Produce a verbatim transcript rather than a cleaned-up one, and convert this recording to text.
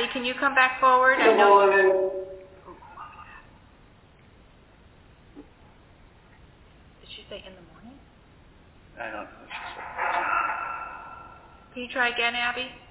Abby, can you come back forward? I Good know. morning. Did she say in the morning? I don't know what she said. Can you try again, Abby?